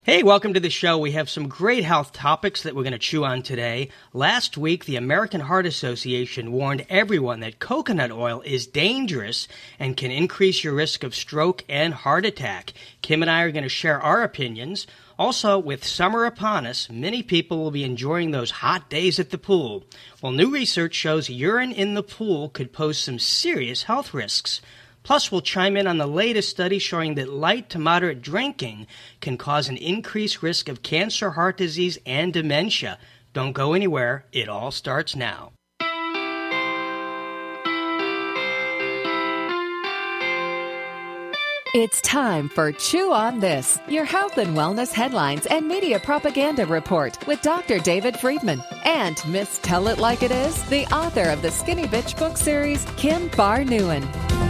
Hey, welcome to the show. We have some great health topics that we're going to chew on today. Last week, the American Heart Association warned everyone that coconut oil is dangerous and can increase your risk of stroke and heart attack. Kim and I are going to share our opinions. Also, with summer upon us, many people will be enjoying those hot days at the pool. Well, new research shows urine in the pool could pose some serious health risks. Plus, we'll chime in on the latest study showing that light to moderate drinking can cause an increased risk of cancer, heart disease, and dementia. Don't go anywhere. It all starts now. It's time for Chew on This, your health and wellness headlines and media propaganda report with Dr. David Friedman and Miss Tell It Like It Is, the author of the Skinny Bitch book series, Kim Bar-Nguyen.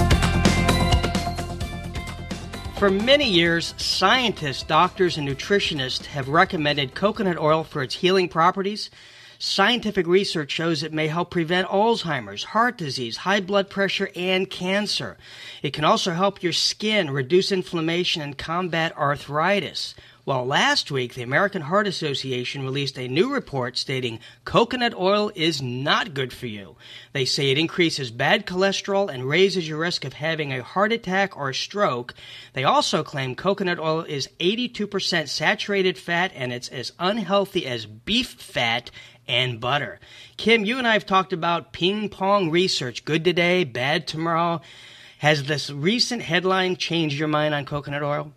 For many years, scientists, doctors, and nutritionists have recommended coconut oil for its healing properties. Scientific research shows it may help prevent Alzheimer's, heart disease, high blood pressure, and cancer. It can also help your skin, reduce inflammation, and combat arthritis. Well, last week, the American Heart Association released a new report stating coconut oil is not good for you. They say it increases bad cholesterol and raises your risk of having a heart attack or stroke. They also claim coconut oil is 82% saturated fat and it's as unhealthy as beef fat and butter. Kim, you and I have talked about ping pong research, good today, bad tomorrow. Has this recent headline changed your mind on coconut oil?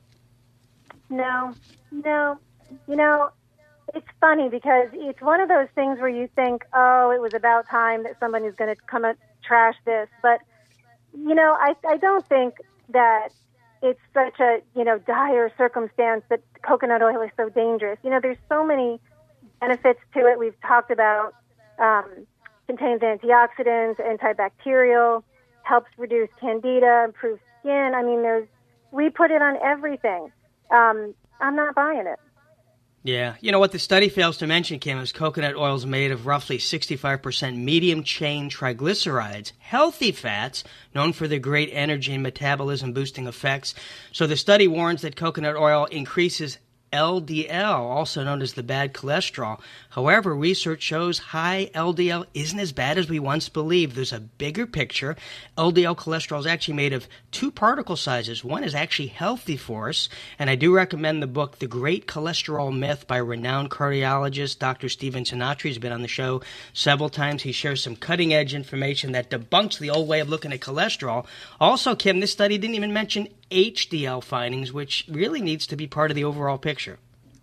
No. You know, it's funny because it's one of those things where you think, oh, it was about time that somebody's going to come and trash this. But, you know, I don't think that it's such a, dire circumstance that coconut oil is so dangerous. You know, there's so many benefits to it. We've talked about contains antioxidants, antibacterial, helps reduce candida, improves skin. I mean, we put it on everything. I'm not buying it. Yeah. You know what the study fails to mention, Kim, is coconut oil is made of roughly 65% medium-chain triglycerides, healthy fats, known for their great energy and metabolism-boosting effects. So the study warns that coconut oil increases LDL, also known as the bad cholesterol. However, research shows high LDL isn't as bad as we once believed. There's a bigger picture. LDL cholesterol is actually made of two particle sizes. One is actually healthy for us, and I do recommend the book, The Great Cholesterol Myth by renowned cardiologist Dr. Stephen Sinatra. He's been on the show several times. He shares some cutting-edge information that debunks the old way of looking at cholesterol. Also, Kim, this study didn't even mention HDL findings, which really needs to be part of the overall picture.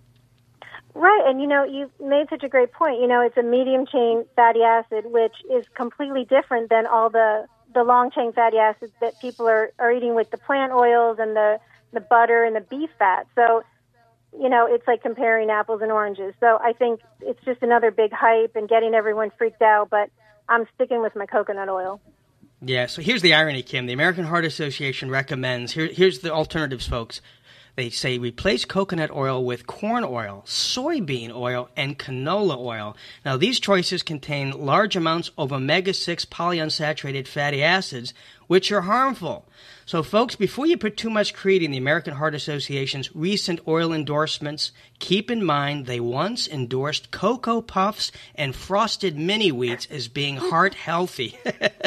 Right, and you made such a great point. It's a medium-chain fatty acid, which is completely different than all the long-chain fatty acids that people are eating with the plant oils and the butter and the beef fat. So, it's like comparing apples and oranges. So I think it's just another big hype and getting everyone freaked out, but I'm sticking with my coconut oil. Yeah, so here's the irony, Kim. The American Heart Association recommends, here's the alternatives, folks. They say replace coconut oil with corn oil, soybean oil, and canola oil. Now, these choices contain large amounts of omega-6 polyunsaturated fatty acids, which are harmful. So, folks, before you put too much creed in the American Heart Association's recent oil endorsements, keep in mind they once endorsed Cocoa Puffs and Frosted Mini Wheats as being heart healthy.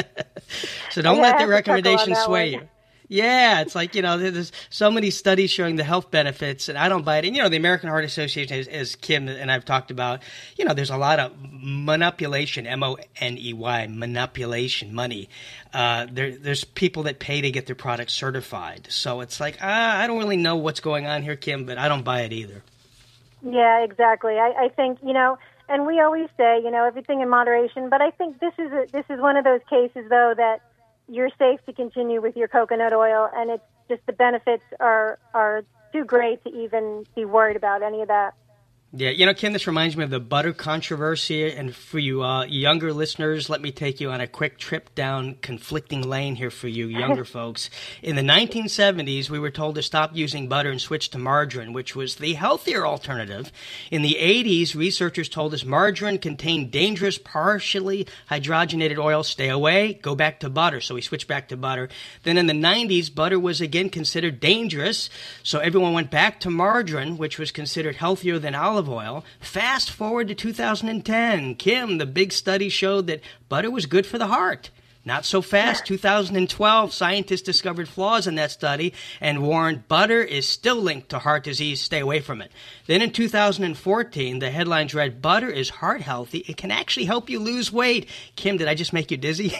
So don't let the recommendations sway you. Yeah, it's like, there's so many studies showing the health benefits, and I don't buy it. And, the American Heart Association, as Kim and I've talked about, there's a lot of manipulation, M-O-N-E-Y, manipulation, money. There's people that pay to get their products certified. So it's like, I don't really know what's going on here, Kim, but I don't buy it either. Yeah, exactly. I think, and we always say, everything in moderation, but I think this is one of those cases, though, that you're safe to continue with your coconut oil, and it's just the benefits are too great to even be worried about any of that. Yeah, Kim, this reminds me of the butter controversy. And for you younger listeners, let me take you on a quick trip down conflicting lane here for you younger folks. In the 1970s, we were told to stop using butter and switch to margarine, which was the healthier alternative. In the 80s, researchers told us margarine contained dangerous partially hydrogenated oil. Stay away, go back to butter. So we switched back to butter. Then in the 90s, butter was again considered dangerous. So everyone went back to margarine, which was considered healthier than olive oil. Fast forward to 2010. Kim, the big study showed that butter was good for the heart. Not so fast. 2012, scientists discovered flaws in that study and warned butter is still linked to heart disease. Stay away from it. Then in 2014, the headlines read, butter is heart healthy. It can actually help you lose weight. Kim, did I just make you dizzy?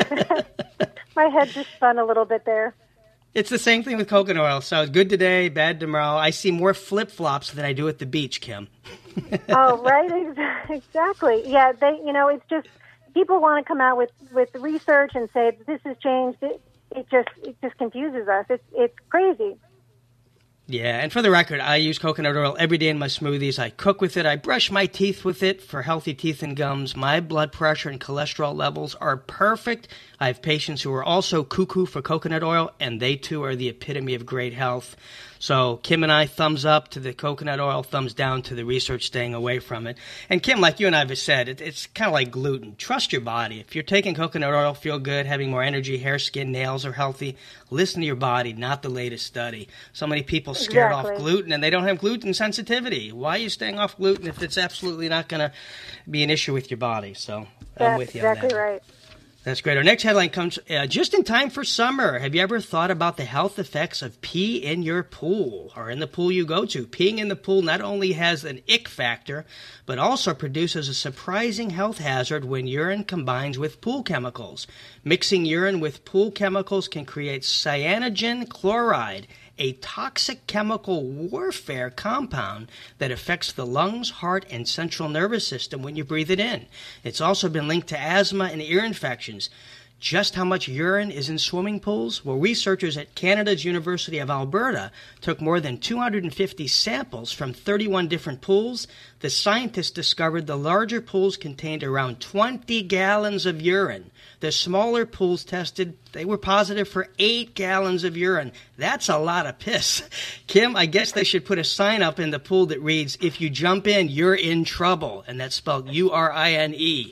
My head just spun a little bit there. It's the same thing with coconut oil. So good today, bad tomorrow. I see more flip-flops than I do at the beach, Kim. Oh, right, exactly. Yeah, it's just people want to come out with research and say this has changed. It just confuses us. It's crazy. Yeah, and for the record, I use coconut oil every day in my smoothies. I cook with it. I brush my teeth with it for healthy teeth and gums. My blood pressure and cholesterol levels are perfect. I have patients who are also cuckoo for coconut oil, and they too are the epitome of great health. So Kim and I, thumbs up to the coconut oil, thumbs down to the research staying away from it. And Kim, like you and I have said, it's kind of like gluten. Trust your body. If you're taking coconut oil, feel good, having more energy, hair, skin, nails are healthy, listen to your body, not the latest study. So many people scared off gluten, and they don't have gluten sensitivity. Why are you staying off gluten if it's absolutely not going to be an issue with your body? So I'm with you on that. Exactly right. That's great. Our next headline comes just in time for summer. Have you ever thought about the health effects of pee in your pool or in the pool you go to? Peeing in the pool not only has an ick factor, but also produces a surprising health hazard when urine combines with pool chemicals. Mixing urine with pool chemicals can create cyanogen chloride, a toxic chemical warfare compound that affects the lungs, heart, and central nervous system when you breathe it in. It's also been linked to asthma and ear infections. Just how much urine is in swimming pools? Well, researchers at Canada's University of Alberta took more than 250 samples from 31 different pools. The scientists discovered the larger pools contained around 20 gallons of urine. The smaller pools tested, they were positive for 8 gallons of urine. That's a lot of piss. Kim, I guess they should put a sign up in the pool that reads, if you jump in, you're in trouble. And that's spelled U-R-I-N-E.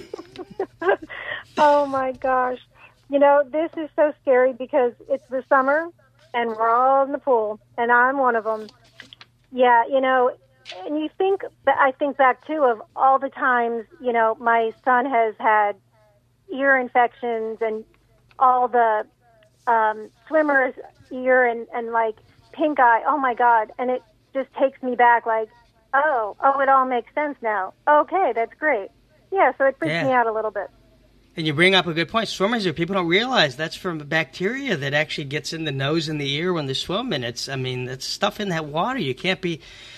Oh, my gosh. This is so scary because it's the summer and we're all in the pool, and I'm one of them. Yeah, and I think back, too, of all the times, my son has had ear infections and all the swimmers' ear and like pink eye. Oh, my God. And it just takes me back like, oh, it all makes sense now. Okay, that's great. Yeah, so it freaks me out a little bit. And you bring up a good point. Swimmers, people don't realize that's from bacteria that actually gets in the nose and the ear when they swim. And it's stuff in that water. You can't be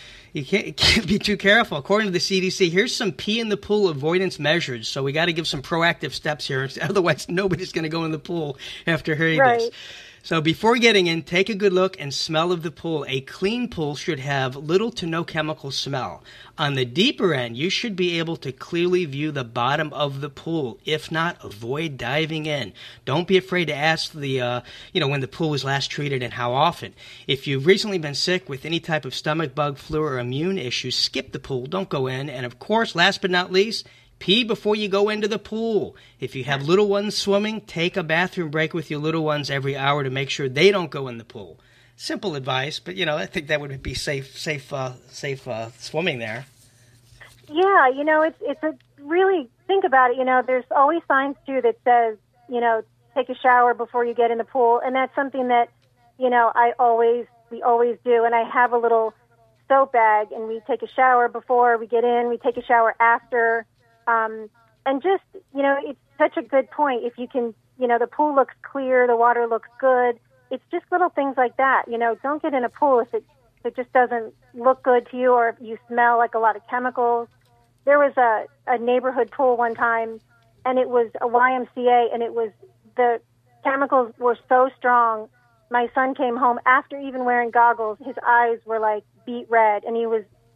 too careful. According to the CDC, here's some pee in the pool avoidance measures. So we got to give some proactive steps here. Otherwise, nobody's going to go in the pool after hearing this. So before getting in, take a good look and smell of the pool. A clean pool should have little to no chemical smell. On the deeper end, you should be able to clearly view the bottom of the pool. If not, avoid diving in. Don't be afraid to ask when the pool was last treated and how often. If you've recently been sick with any type of stomach bug, flu, or immune issues, skip the pool. Don't go in. And of course, last but not least, pee before you go into the pool. If you have little ones swimming, take a bathroom break with your little ones every hour to make sure they don't go in the pool. Simple advice, but I think that would be safe swimming there. Yeah, it's a really, think about it. There's always signs too that says, take a shower before you get in the pool, and that's something that, we always do. And I have a little soap bag, and we take a shower before we get in. We take a shower after. And just, it's such a good point. If you can, the pool looks clear, the water looks good. It's just little things like that. Don't get in a pool if it just doesn't look good to you, or if you smell like a lot of chemicals. There was a neighborhood pool one time, and it was a YMCA, and the chemicals were so strong. My son came home after even wearing goggles. His eyes were like beet red, and he was,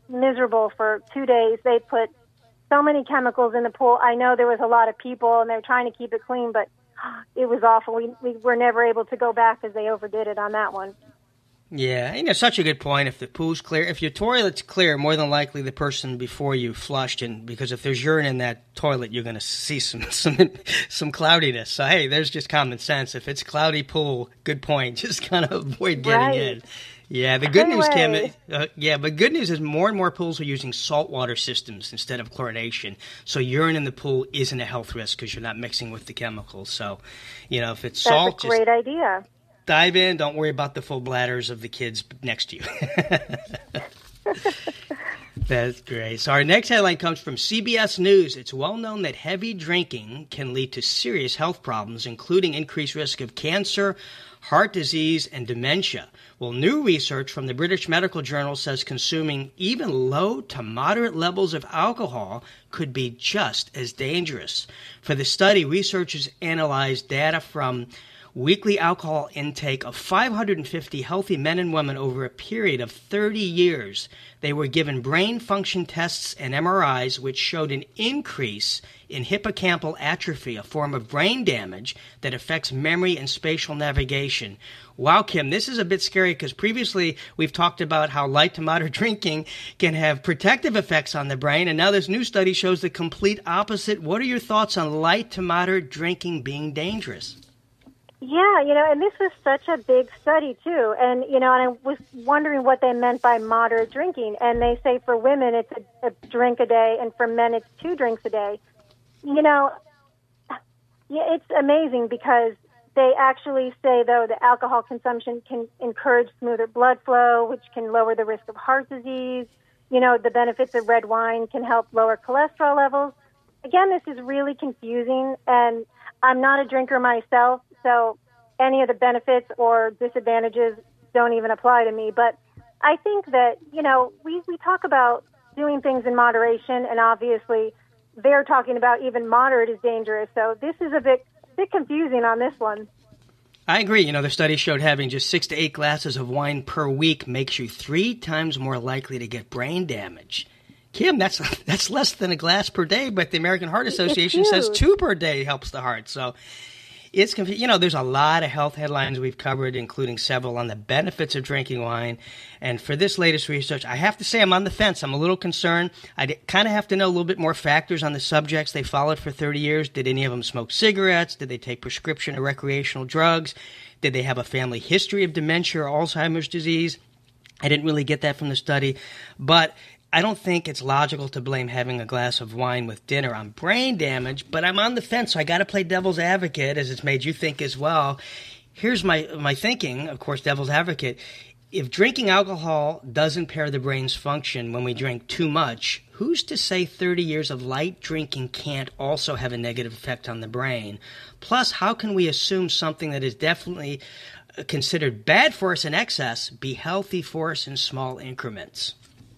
miserable for 2 days. They put so many chemicals in the pool. I know there was a lot of people, and they're trying to keep it clean, but it was awful. We were never able to go back because they overdid it on that one. Yeah, such a good point. If the pool's clear, if your toilet's clear, more than likely the person before you flushed, and because if there's urine in that toilet, you're going to see some cloudiness. So hey, there's just common sense. If it's a cloudy pool, good point. Just kind of avoid getting in. Yeah, the good news, Kim. But good news is more and more pools are using saltwater systems instead of chlorination. So urine in the pool isn't a health risk because you're not mixing with the chemicals. So, if it's salt, that's a great idea. Dive in. Don't worry about the full bladders of the kids next to you. That's great. So our next headline comes from CBS News. It's well known that heavy drinking can lead to serious health problems, including increased risk of cancer, heart disease, and dementia. Well, new research from the British Medical Journal says consuming even low to moderate levels of alcohol could be just as dangerous. For the study, researchers analyzed data from weekly alcohol intake of 550 healthy men and women over a period of 30 years. They were given brain function tests and MRIs, which showed an increase in hippocampal atrophy, a form of brain damage that affects memory and spatial navigation. Wow, Kim, this is a bit scary because previously we've talked about how light to moderate drinking can have protective effects on the brain, and now this new study shows the complete opposite. What are your thoughts on light to moderate drinking being dangerous? Yeah, and this was such a big study, too. And, and I was wondering what they meant by moderate drinking. And they say for women, it's a drink a day, and for men, it's 2 drinks a day. It's amazing because they actually say, though, that alcohol consumption can encourage smoother blood flow, which can lower the risk of heart disease. The benefits of red wine can help lower cholesterol levels. Again, this is really confusing, and I'm not a drinker myself, so any of the benefits or disadvantages don't even apply to me. But I think that, we talk about doing things in moderation, and obviously they're talking about even moderate is dangerous. So this is a bit confusing on this one. I agree. The study showed having just 6 to 8 glasses of wine per week makes you 3 times more likely to get brain damage. Kim, that's less than a glass per day, but the American Heart Association says 2 per day helps the heart. So it's confusing. There's a lot of health headlines we've covered, including several on the benefits of drinking wine. And for this latest research, I have to say I'm on the fence. I'm a little concerned. I kind of have to know a little bit more factors on the subjects they followed for 30 years. Did any of them smoke cigarettes? Did they take prescription or recreational drugs? Did they have a family history of dementia or Alzheimer's disease? I didn't really get that from the study. But I don't think it's logical to blame having a glass of wine with dinner on brain damage, but I'm on the fence, so I got to play devil's advocate, as it's made you think as well. Here's my thinking, of course, devil's advocate. If drinking alcohol does impair the brain's function when we drink too much, who's to say 30 years of light drinking can't also have a negative effect on the brain? Plus, how can we assume something that is definitely considered bad for us in excess be healthy for us in small increments?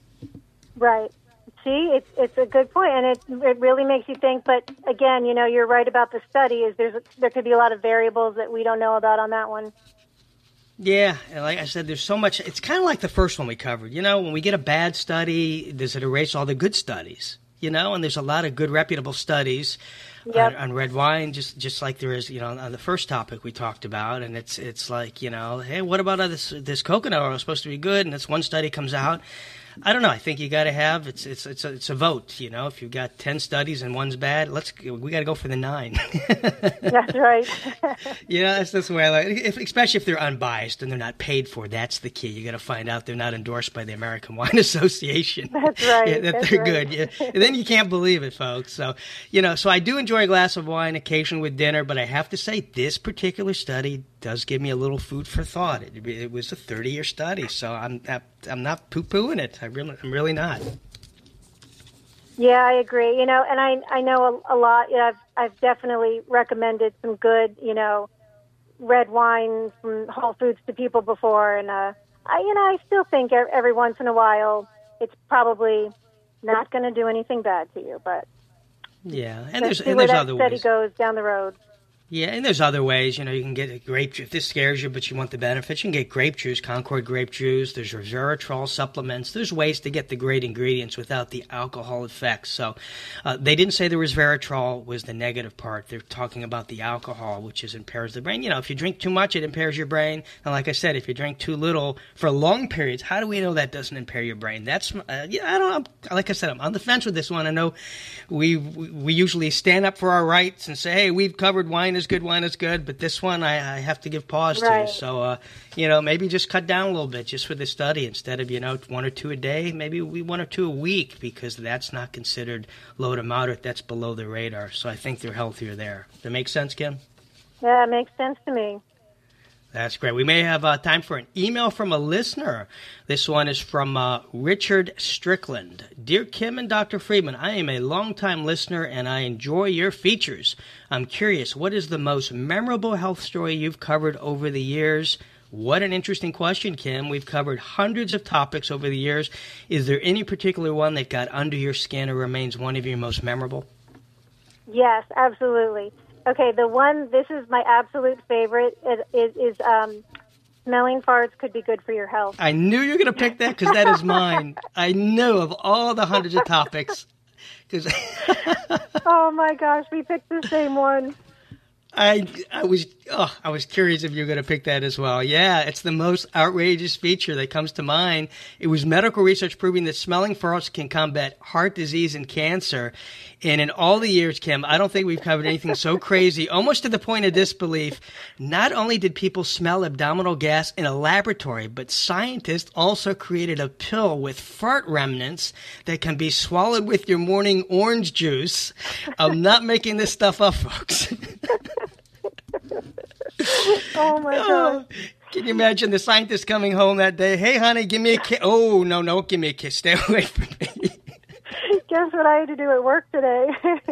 Right. See, it's a good point, and it really makes you think. But again, you're right about the study. There could be a lot of variables that we don't know about on that one. Yeah, and like I said, there's so much. It's kind of like the first one we covered. When we get a bad study, does it erase all the good studies? And there's a lot of good, reputable studies on red wine, just like there is, on the first topic we talked about. And it's like, hey, what about this coconut oil? It's supposed to be good, and this one study comes out. I don't know. I think you got to have it's a vote. If you've got 10 studies and one's bad, we got to go for the 9. That's right. That's the way I like it. Especially if they're unbiased and they're not paid for. That's the key. You got to find out they're not endorsed by the American Wine Association. That's right. That they're good. Yeah. And then you can't believe it, folks. So so I do enjoy a glass of wine occasionally with dinner, but I have to say this particular study does give me a little food for thought. It was a 30-year study, so I'm not poo-pooing it. I'm really not. Yeah, I agree. And I know a lot. I've definitely recommended some good, red wine from Whole Foods to people before, and I still think every once in a while it's probably not going to do anything bad to you. But yeah, and there's other ways. Study goes down the road. Yeah, and there's other ways. You can get a grape juice. If this scares you, but you want the benefits, you can get grape juice, Concord grape juice. There's resveratrol supplements. There's ways to get the great ingredients without the alcohol effects. So they didn't say the resveratrol was the negative part. They're talking about the alcohol, which impairs the brain. If you drink too much, it impairs your brain. And like I said, if you drink too little for long periods, how do we know that doesn't impair your brain? That's I don't know. Like I said, I'm on the fence with this one. I know we usually stand up for our rights and say, hey, we've covered wine is good, but this one I have to give pause to. So, maybe just cut down a little bit just for the study. Instead of, 1 or 2 a day, maybe 1 or 2 a week, because that's not considered low to moderate. That's below the radar. So I think they're healthier there. Does that make sense, Kim? Yeah, it makes sense to me. That's great. We may have time for an email from a listener. This one is from Richard Strickland. Dear Kim and Dr. Friedman, I am a longtime listener and I enjoy your features. I'm curious, what is the most memorable health story you've covered over the years? What an interesting question, Kim. We've covered hundreds of topics over the years. Is there any particular one that got under your skin or remains one of your most memorable? Yes, absolutely. Okay, this is my absolute favorite. It is smelling farts could be good for your health. I knew you were going to pick that because that is mine. I knew of all the hundreds of topics. Oh my gosh, we picked the same one. I was curious if you were going to pick that as well. Yeah, it's the most outrageous feature that comes to mind. It was medical research proving that smelling farts can combat heart disease and cancer. And in all the years, Kim, I don't think we've covered anything so crazy, almost to the point of disbelief. Not only did people smell abdominal gas in a laboratory, but scientists also created a pill with fart remnants that can be swallowed with your morning orange juice. I'm not making this stuff up, folks. Oh my God. Can you imagine the scientist coming home that day? Hey, honey, give me a kiss. Oh, no, don't give me a kiss. Stay away from me. Guess what I had to do at work today?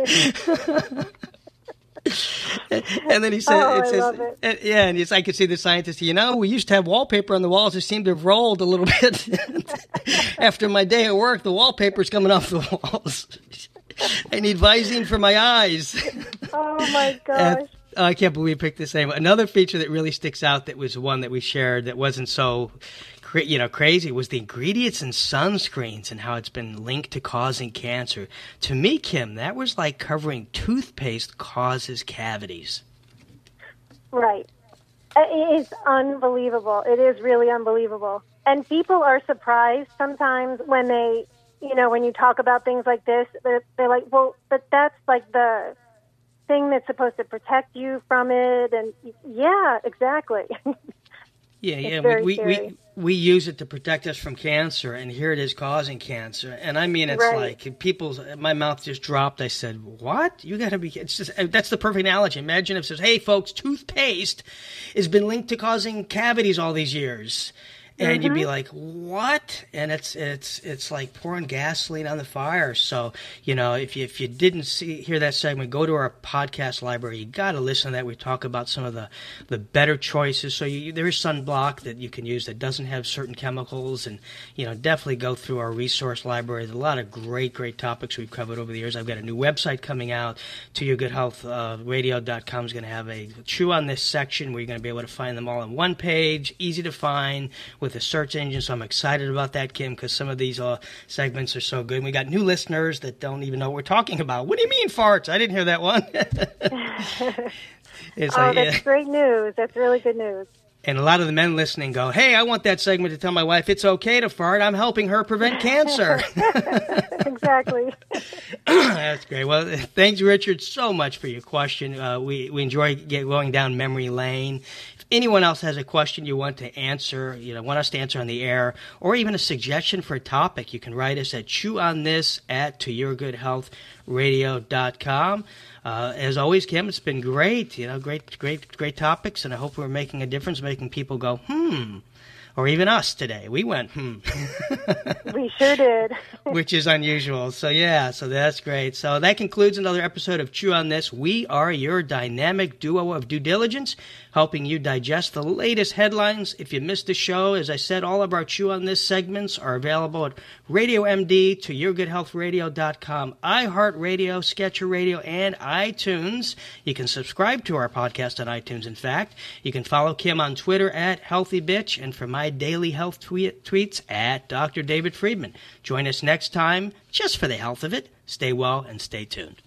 And then he said, I love it. And I could see the scientist, we used to have wallpaper on the walls. It seemed to have rolled a little bit. After my day at work, the wallpaper's coming off the walls. I need Visine for my eyes. Oh my gosh. I can't believe we picked the same one. Another feature that really sticks out that was one that we shared that wasn't so crazy was the ingredients in sunscreens and how it's been linked to causing cancer. To me, Kim, that was like covering toothpaste causes cavities. Right. It is unbelievable. It is really unbelievable. And people are surprised sometimes when they, when you talk about things like this, they're like, well, but that's like the thing that's supposed to protect you from it. And yeah, exactly. Yeah, we use it to protect us from cancer, and here it is causing cancer. And I mean, it's right. Like my mouth just dropped. I said, "What? You got to be?" It's just that's the perfect analogy. Imagine if it says, "Hey, folks, toothpaste has been linked to causing cavities all these years." And you'd be like, what? And it's like pouring gasoline on the fire. So, if you didn't hear that segment, go to our podcast library. You got to listen to that. We talk about some of the better choices. So there is sunblock that you can use that doesn't have certain chemicals. And, definitely go through our resource library. There's a lot of great topics we've covered over the years. I've got a new website coming out. ToYourGoodHealthRadio.com is going to have a Chew on This section where you're going to be able to find them all on one page, easy to find, with a search engine. So I'm excited about that, Kim, because some of these segments are so good. And we got new listeners that don't even know what we're talking about. What do you mean farts? I didn't hear that one. That's great news. That's really good news. And a lot of the men listening go, hey, I want that segment to tell my wife it's okay to fart. I'm helping her prevent cancer. Exactly. That's great. Well, thanks, Richard, so much for your question. We enjoy going down memory lane. If anyone else has a question you want to answer, want us to answer on the air, or even a suggestion for a topic, you can write us at chewonthis@toyourgoodhealthradio.com. As always, Kim, it's been great. Great topics, and I hope we're making a difference, making people go, or even us today. We went, We sure did. which is unusual. So that's great. So that concludes another episode of Chew on This. We are your dynamic duo of due diligence, helping you digest the latest headlines. If you missed the show, as I said, all of our Chew on This segments are available at Radio MD, to YourGoodHealthRadio.com, iHeartRadio, Sketcher Radio, and iTunes. You can subscribe to our podcast on iTunes, in fact. You can follow Kim on Twitter at HealthyBitch, and for my daily health tweets at Dr. David Friedman. Join us next time, just for the health of it. Stay well and stay tuned.